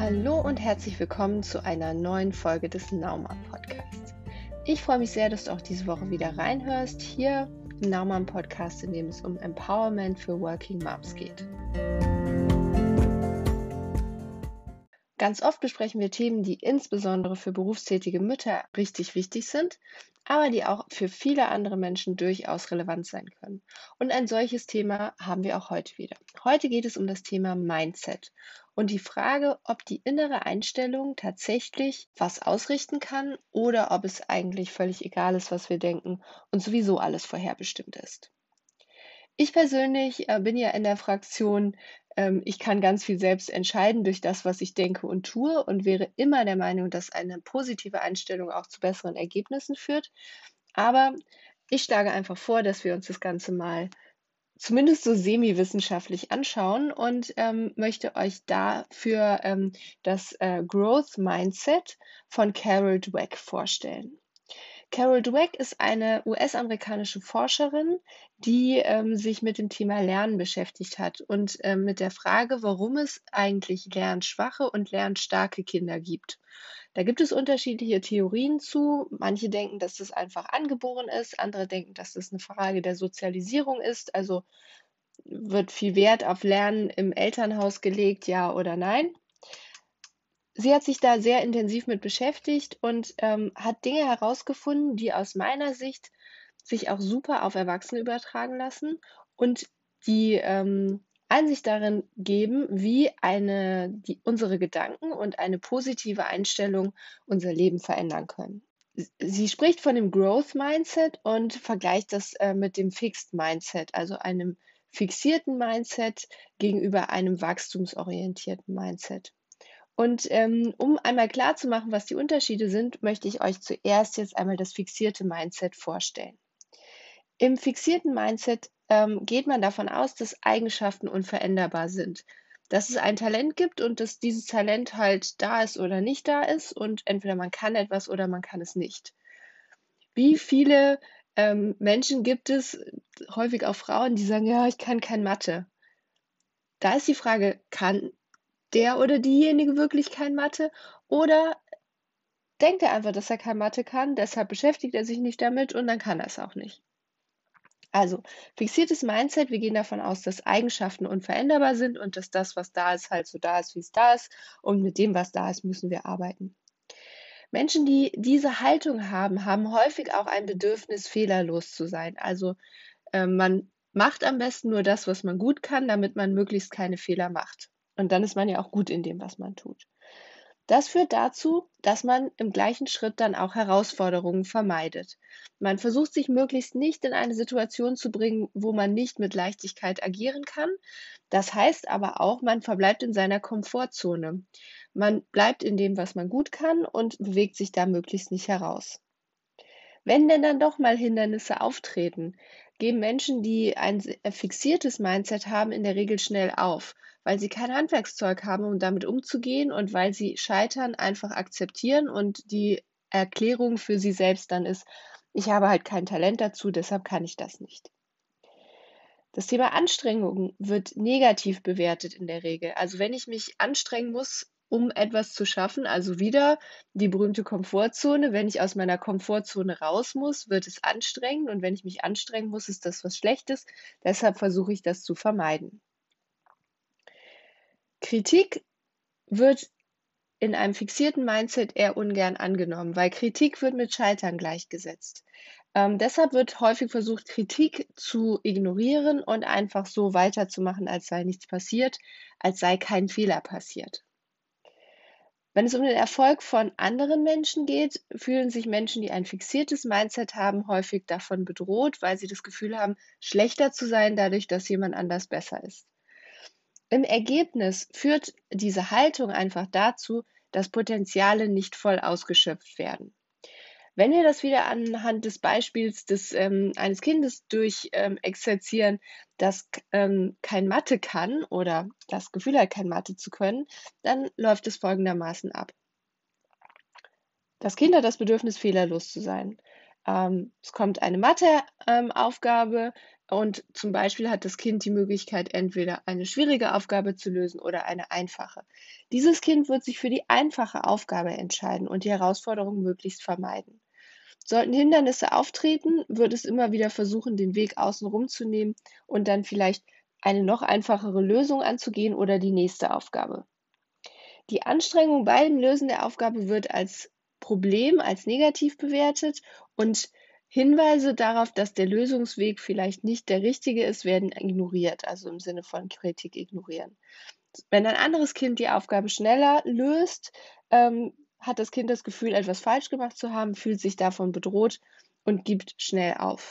Hallo und herzlich willkommen zu einer neuen Folge des Naumann Podcasts. Ich freue mich sehr, dass du auch diese Woche wieder reinhörst, hier im Naumann Podcast, in dem es um Empowerment für Working Moms geht. Ganz oft besprechen wir Themen, die insbesondere für berufstätige Mütter richtig wichtig sind, aber die auch für viele andere Menschen durchaus relevant sein können. Und ein solches Thema haben wir auch heute wieder. Heute geht es um das Thema Mindset und die Frage, ob die innere Einstellung tatsächlich was ausrichten kann oder ob es eigentlich völlig egal ist, was wir denken und sowieso alles vorherbestimmt ist. Ich persönlich bin ja in der Fraktion, ich kann ganz viel selbst entscheiden durch das, was ich denke und tue und wäre immer der Meinung, dass eine positive Einstellung auch zu besseren Ergebnissen führt. Aber ich schlage einfach vor, dass wir uns das Ganze mal zumindest so semi-wissenschaftlich anschauen und möchte euch dafür das Growth Mindset von Carol Dweck vorstellen. Carol Dweck ist eine US-amerikanische Forscherin, die sich mit dem Thema Lernen beschäftigt hat und mit der Frage, warum es eigentlich lernschwache und lernstarke Kinder gibt. Da gibt es unterschiedliche Theorien zu. Manche denken, dass das einfach angeboren ist, andere denken, dass das eine Frage der Sozialisierung ist. Also wird viel Wert auf Lernen im Elternhaus gelegt, ja oder nein? Sie hat sich da sehr intensiv mit beschäftigt und hat Dinge herausgefunden, die aus meiner Sicht sich auch super auf Erwachsene übertragen lassen und die Einsicht darin geben, wie unsere Gedanken und eine positive Einstellung unser Leben verändern können. Sie spricht von dem Growth Mindset und vergleicht das mit dem Fixed Mindset, also einem fixierten Mindset gegenüber einem wachstumsorientierten Mindset. Und um einmal klarzumachen, was die Unterschiede sind, möchte ich euch zuerst jetzt einmal das fixierte Mindset vorstellen. Im fixierten Mindset geht man davon aus, dass Eigenschaften unveränderbar sind. Dass es ein Talent gibt und dass dieses Talent halt da ist oder nicht da ist und entweder man kann etwas oder man kann es nicht. Wie viele Menschen gibt es, häufig auch Frauen, die sagen, ja, ich kann kein Mathe. Da ist die Frage, kann der oder diejenige wirklich kein Mathe oder denkt er einfach, dass er kein Mathe kann, deshalb beschäftigt er sich nicht damit und dann kann er es auch nicht. Also, fixiertes Mindset, wir gehen davon aus, dass Eigenschaften unveränderbar sind und dass das, was da ist, halt so da ist, wie es da ist und mit dem, was da ist, müssen wir arbeiten. Menschen, die diese Haltung haben, haben häufig auch ein Bedürfnis, fehlerlos zu sein. Also, man macht am besten nur das, was man gut kann, damit man möglichst keine Fehler macht. Und dann ist man ja auch gut in dem, was man tut. Das führt dazu, dass man im gleichen Schritt dann auch Herausforderungen vermeidet. Man versucht sich möglichst nicht in eine Situation zu bringen, wo man nicht mit Leichtigkeit agieren kann. Das heißt aber auch, man verbleibt in seiner Komfortzone. Man bleibt in dem, was man gut kann und bewegt sich da möglichst nicht heraus. Wenn denn dann doch mal Hindernisse auftreten, geben Menschen, die ein fixiertes Mindset haben, in der Regel schnell auf, weil sie kein Handwerkszeug haben, um damit umzugehen und weil sie Scheitern einfach akzeptieren und die Erklärung für sie selbst dann ist, ich habe halt kein Talent dazu, deshalb kann ich das nicht. Das Thema Anstrengung wird negativ bewertet in der Regel. Also wenn ich mich anstrengen muss, um etwas zu schaffen, also wieder die berühmte Komfortzone. Wenn ich aus meiner Komfortzone raus muss, wird es anstrengend und wenn ich mich anstrengen muss, ist das was Schlechtes. Deshalb versuche ich das zu vermeiden. Kritik wird in einem fixierten Mindset eher ungern angenommen, weil Kritik wird mit Scheitern gleichgesetzt. Deshalb wird häufig versucht, Kritik zu ignorieren und einfach so weiterzumachen, als sei nichts passiert, als sei kein Fehler passiert. Wenn es um den Erfolg von anderen Menschen geht, fühlen sich Menschen, die ein fixiertes Mindset haben, häufig davon bedroht, weil sie das Gefühl haben, schlechter zu sein, dadurch, dass jemand anders besser ist. Im Ergebnis führt diese Haltung einfach dazu, dass Potenziale nicht voll ausgeschöpft werden. Wenn wir das wieder anhand des Beispiels eines Kindes exerzieren, das kein Mathe kann oder das Gefühl hat, kein Mathe zu können, dann läuft es folgendermaßen ab. Das Kind hat das Bedürfnis, fehlerlos zu sein. Es kommt eine Matheaufgabe, Und zum Beispiel hat das Kind die Möglichkeit, entweder eine schwierige Aufgabe zu lösen oder eine einfache. Dieses Kind wird sich für die einfache Aufgabe entscheiden und die Herausforderung möglichst vermeiden. Sollten Hindernisse auftreten, wird es immer wieder versuchen, den Weg außenrum zu nehmen und dann vielleicht eine noch einfachere Lösung anzugehen oder die nächste Aufgabe. Die Anstrengung beim Lösen der Aufgabe wird als Problem, als negativ bewertet und Hinweise darauf, dass der Lösungsweg vielleicht nicht der richtige ist, werden ignoriert, also im Sinne von Kritik ignorieren. Wenn ein anderes Kind die Aufgabe schneller löst, hat das Kind das Gefühl, etwas falsch gemacht zu haben, fühlt sich davon bedroht und gibt schnell auf.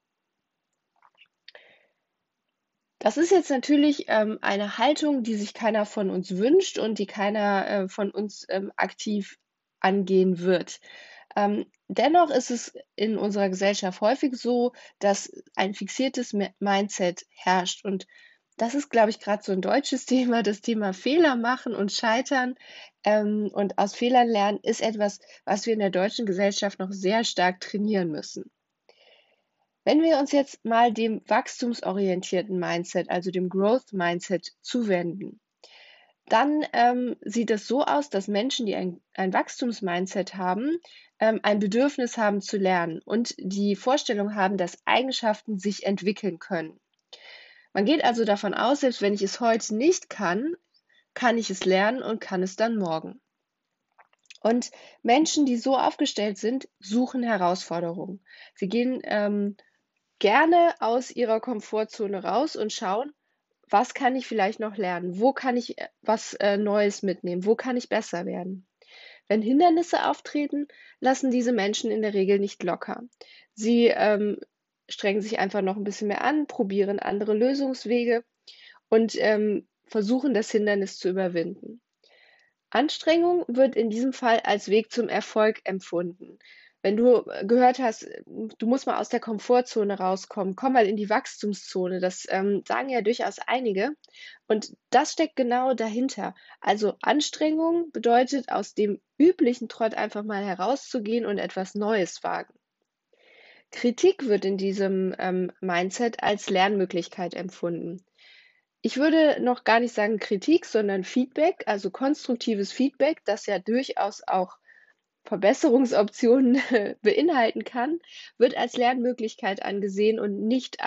Das ist jetzt natürlich eine Haltung, die sich keiner von uns wünscht und die keiner von uns aktiv angehen wird. Dennoch ist es in unserer Gesellschaft häufig so, dass ein fixiertes Mindset herrscht. Und das ist, glaube ich, gerade so ein deutsches Thema. Das Thema Fehler machen und scheitern und aus Fehlern lernen ist etwas, was wir in der deutschen Gesellschaft noch sehr stark trainieren müssen. Wenn wir uns jetzt mal dem wachstumsorientierten Mindset, also dem Growth Mindset zuwenden, dann sieht es so aus, dass Menschen, die ein Wachstumsmindset haben, ein Bedürfnis haben zu lernen und die Vorstellung haben, dass Eigenschaften sich entwickeln können. Man geht also davon aus, selbst wenn ich es heute nicht kann, kann ich es lernen und kann es dann morgen. Und Menschen, die so aufgestellt sind, suchen Herausforderungen. Sie gehen gerne aus ihrer Komfortzone raus und schauen, was kann ich vielleicht noch lernen? Wo kann ich was Neues mitnehmen? Wo kann ich besser werden? Wenn Hindernisse auftreten, lassen diese Menschen in der Regel nicht locker. Sie strengen sich einfach noch ein bisschen mehr an, probieren andere Lösungswege und versuchen, das Hindernis zu überwinden. Anstrengung wird in diesem Fall als Weg zum Erfolg empfunden. Wenn du gehört hast, du musst mal aus der Komfortzone rauskommen, komm mal in die Wachstumszone, das sagen ja durchaus einige. Und das steckt genau dahinter. Also Anstrengung bedeutet, aus dem üblichen Trott einfach mal herauszugehen und etwas Neues wagen. Kritik wird in diesem Mindset als Lernmöglichkeit empfunden. Ich würde noch gar nicht sagen Kritik, sondern Feedback, also konstruktives Feedback, das ja durchaus auch Verbesserungsoptionen beinhalten kann, wird als Lernmöglichkeit angesehen und nicht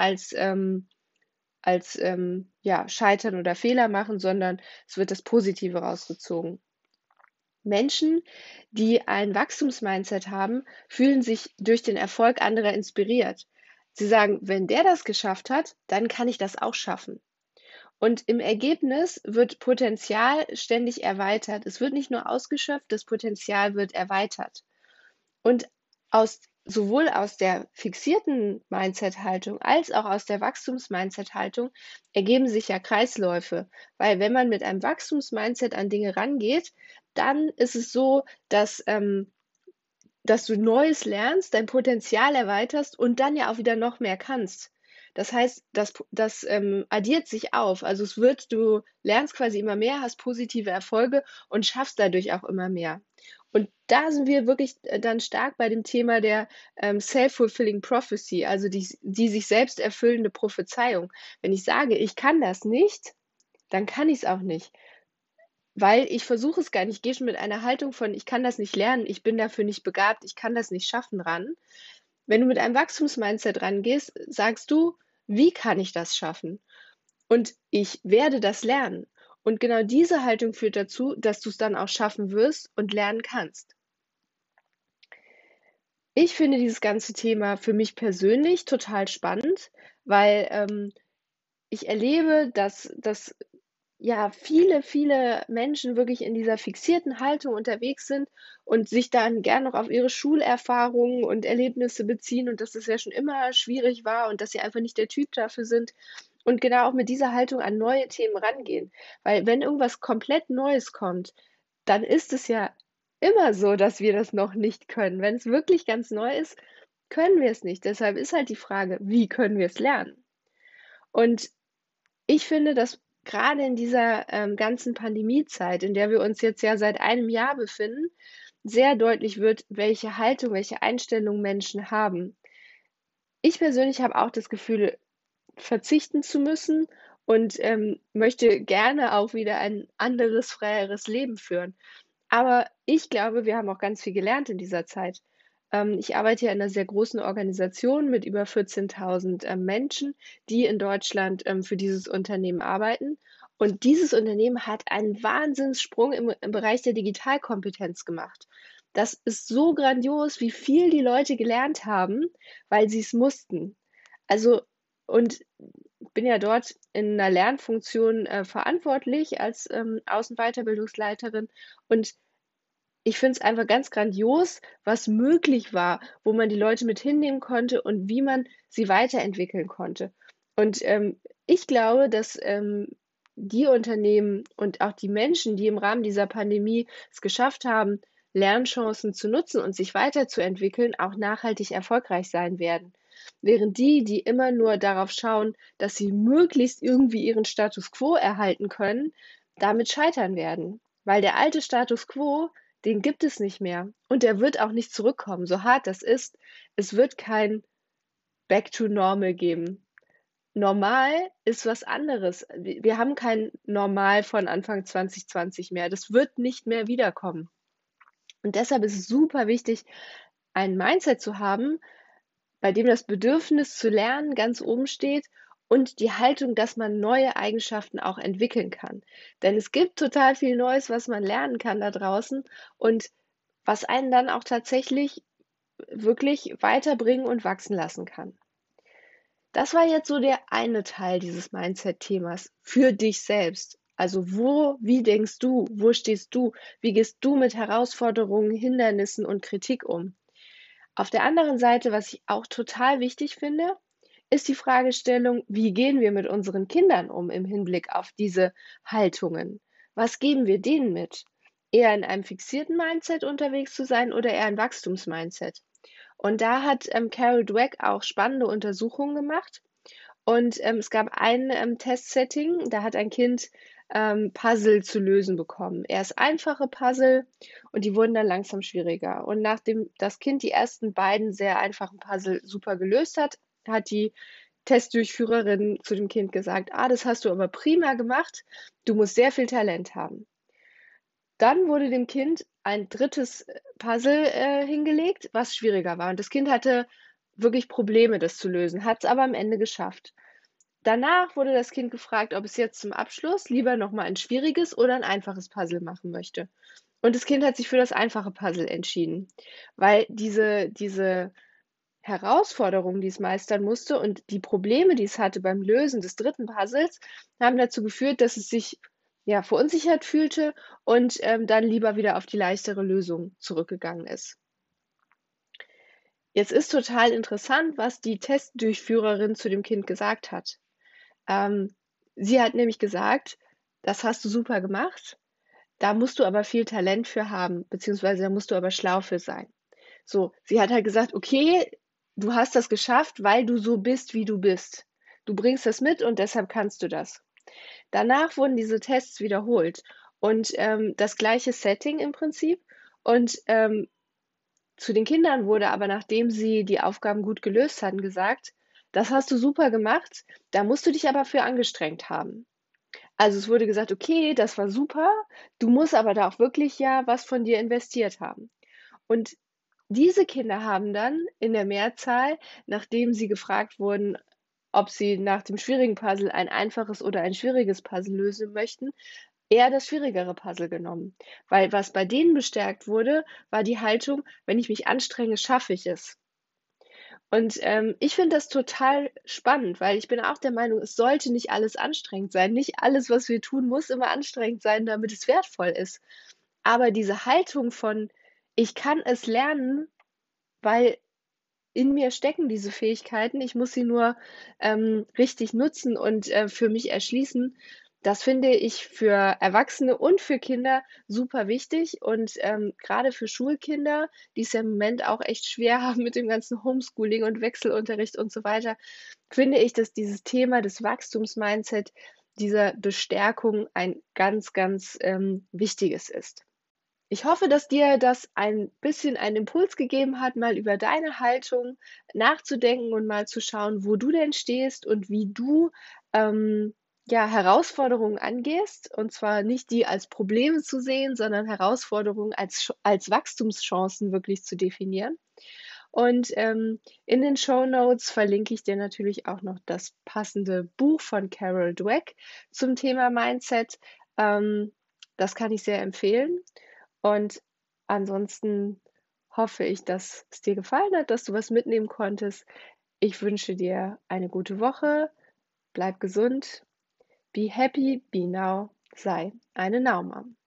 als ja, Scheitern oder Fehler machen, sondern es wird das Positive rausgezogen. Menschen, die ein Wachstumsmindset haben, fühlen sich durch den Erfolg anderer inspiriert. Sie sagen, wenn der das geschafft hat, dann kann ich das auch schaffen. Und im Ergebnis wird Potenzial ständig erweitert. Es wird nicht nur ausgeschöpft, das Potenzial wird erweitert. Und sowohl aus der fixierten Mindset-Haltung als auch aus der Wachstums-Mindset-Haltung ergeben sich ja Kreisläufe. Weil wenn man mit einem Wachstums-Mindset an Dinge rangeht, dann ist es so, dass du Neues lernst, dein Potenzial erweiterst und dann ja auch wieder noch mehr kannst. Das heißt, das addiert sich auf. Also du lernst quasi immer mehr, hast positive Erfolge und schaffst dadurch auch immer mehr. Und da sind wir wirklich dann stark bei dem Thema der Self-Fulfilling Prophecy, also die sich selbst erfüllende Prophezeiung. Wenn ich sage, ich kann das nicht, dann kann ich es auch nicht. Weil ich versuche es gar nicht. Ich gehe schon mit einer Haltung von, ich kann das nicht lernen, ich bin dafür nicht begabt, ich kann das nicht schaffen ran. Wenn du mit einem Wachstumsmindset rangehst, sagst du, wie kann ich das schaffen? Und ich werde das lernen. Und genau diese Haltung führt dazu, dass du es dann auch schaffen wirst und lernen kannst. Ich finde dieses ganze Thema für mich persönlich total spannend, weil ich erlebe, dass ja viele Menschen wirklich in dieser fixierten Haltung unterwegs sind und sich dann gern noch auf ihre Schulerfahrungen und Erlebnisse beziehen und dass das ja schon immer schwierig war und dass sie einfach nicht der Typ dafür sind und genau auch mit dieser Haltung an neue Themen rangehen. Weil wenn irgendwas komplett Neues kommt, dann ist es ja immer so, dass wir das noch nicht können. Wenn es wirklich ganz neu ist, können wir es nicht. Deshalb ist halt die Frage, wie können wir es lernen? Und ich finde, dass gerade in dieser ganzen Pandemiezeit, in der wir uns jetzt ja seit einem Jahr befinden, sehr deutlich wird, welche Haltung, welche Einstellung Menschen haben. Ich persönlich habe auch das Gefühl, verzichten zu müssen und, möchte gerne auch wieder ein anderes, freieres Leben führen. Aber ich glaube, wir haben auch ganz viel gelernt in dieser Zeit. Ich arbeite ja in einer sehr großen Organisation mit über 14.000 Menschen, die in Deutschland, für dieses Unternehmen arbeiten. Und dieses Unternehmen hat einen Wahnsinnssprung im Bereich der Digitalkompetenz gemacht. Das ist so grandios, wie viel die Leute gelernt haben, weil sie es mussten. Also und bin ja dort in 'ner Lernfunktion, verantwortlich als, Außen- Weiterbildungsleiterin und ich finde es einfach ganz grandios, was möglich war, wo man die Leute mit hinnehmen konnte und wie man sie weiterentwickeln konnte. Und, ich glaube, dass, die Unternehmen und auch die Menschen, die im Rahmen dieser Pandemie es geschafft haben, Lernchancen zu nutzen und sich weiterzuentwickeln, auch nachhaltig erfolgreich sein werden. Während die, die immer nur darauf schauen, dass sie möglichst irgendwie ihren Status quo erhalten können, damit scheitern werden. Weil der alte Status quo, den gibt es nicht mehr und der wird auch nicht zurückkommen, so hart das ist. Es wird kein Back to Normal geben. Normal ist was anderes. Wir haben kein Normal von Anfang 2020 mehr. Das wird nicht mehr wiederkommen. Und deshalb ist es super wichtig, ein Mindset zu haben, bei dem das Bedürfnis zu lernen ganz oben steht und die Haltung, dass man neue Eigenschaften auch entwickeln kann. Denn es gibt total viel Neues, was man lernen kann da draußen und was einen dann auch tatsächlich wirklich weiterbringen und wachsen lassen kann. Das war jetzt so der eine Teil dieses Mindset-Themas für dich selbst. Also wie denkst du? Wo stehst du? Wie gehst du mit Herausforderungen, Hindernissen und Kritik um? Auf der anderen Seite, was ich auch total wichtig finde, ist die Fragestellung, wie gehen wir mit unseren Kindern um im Hinblick auf diese Haltungen? Was geben wir denen mit? Eher in einem fixierten Mindset unterwegs zu sein oder eher ein Wachstumsmindset? Und da hat Carol Dweck auch spannende Untersuchungen gemacht. Und es gab ein Testsetting, da hat ein Kind Puzzle zu lösen bekommen. Erst einfache Puzzle und die wurden dann langsam schwieriger. Und nachdem das Kind die ersten beiden sehr einfachen Puzzle super gelöst hat, hat die Testdurchführerin zu dem Kind gesagt: „Ah, das hast du aber prima gemacht. Du musst sehr viel Talent haben.“ Dann wurde dem Kind ein drittes Puzzle, hingelegt, was schwieriger war. Und das Kind hatte wirklich Probleme, das zu lösen, hat es aber am Ende geschafft. Danach wurde das Kind gefragt, ob es jetzt zum Abschluss lieber noch mal ein schwieriges oder ein einfaches Puzzle machen möchte. Und das Kind hat sich für das einfache Puzzle entschieden, weil diese Herausforderungen, die es meistern musste und die Probleme, die es hatte beim Lösen des dritten Puzzles, haben dazu geführt, dass es sich, ja, verunsichert fühlte und, dann lieber wieder auf die leichtere Lösung zurückgegangen ist. Jetzt ist total interessant, was die Testdurchführerin zu dem Kind gesagt hat. Ähm, sie hat nämlich gesagt: „Das hast du super gemacht, da musst du aber viel Talent für haben, beziehungsweise da musst du aber schlau für sein.“ So, sie hat halt gesagt: „Okay, du hast das geschafft, weil du so bist, wie du bist. Du bringst das mit und deshalb kannst du das.“ Danach wurden diese Tests wiederholt und, das gleiche Setting im Prinzip und, zu den Kindern wurde aber, nachdem sie die Aufgaben gut gelöst hatten, gesagt: „Das hast du super gemacht, da musst du dich aber für angestrengt haben.“ Also, es wurde gesagt: „Okay, das war super, du musst aber da auch wirklich ja was von dir investiert haben.“ Und diese Kinder haben dann in der Mehrzahl, nachdem sie gefragt wurden, ob sie nach dem schwierigen Puzzle ein einfaches oder ein schwieriges Puzzle lösen möchten, eher das schwierigere Puzzle genommen. Weil was bei denen bestärkt wurde, war die Haltung: „Wenn ich mich anstrenge, schaffe ich es.“ Und, ich finde das total spannend, weil ich bin auch der Meinung, es sollte nicht alles anstrengend sein. Nicht alles, was wir tun, muss immer anstrengend sein, damit es wertvoll ist. Aber diese Haltung von: „Ich kann es lernen, weil in mir stecken diese Fähigkeiten, ich muss sie nur, richtig nutzen und, für mich erschließen“, das finde ich für Erwachsene und für Kinder super wichtig und, grade für Schulkinder, die es ja im Moment auch echt schwer haben mit dem ganzen Homeschooling und Wechselunterricht und so weiter, finde ich, dass dieses Thema des Wachstumsmindset, dieser Bestärkung ein ganz, ganz, wichtiges ist. Ich hoffe, dass dir das ein bisschen einen Impuls gegeben hat, mal über deine Haltung nachzudenken und mal zu schauen, wo du denn stehst und wie du ähm, ja, Herausforderungen angehst. Und zwar nicht die als Probleme zu sehen, sondern Herausforderungen als Wachstumschancen wirklich zu definieren. Und in den Shownotes verlinke ich dir natürlich auch noch das passende Buch von Carol Dweck zum Thema Mindset. Das kann ich sehr empfehlen. Und ansonsten hoffe ich, dass es dir gefallen hat, dass du was mitnehmen konntest. Ich wünsche dir eine gute Woche. Bleib gesund. Be happy, be now. Sei eine Now Mom.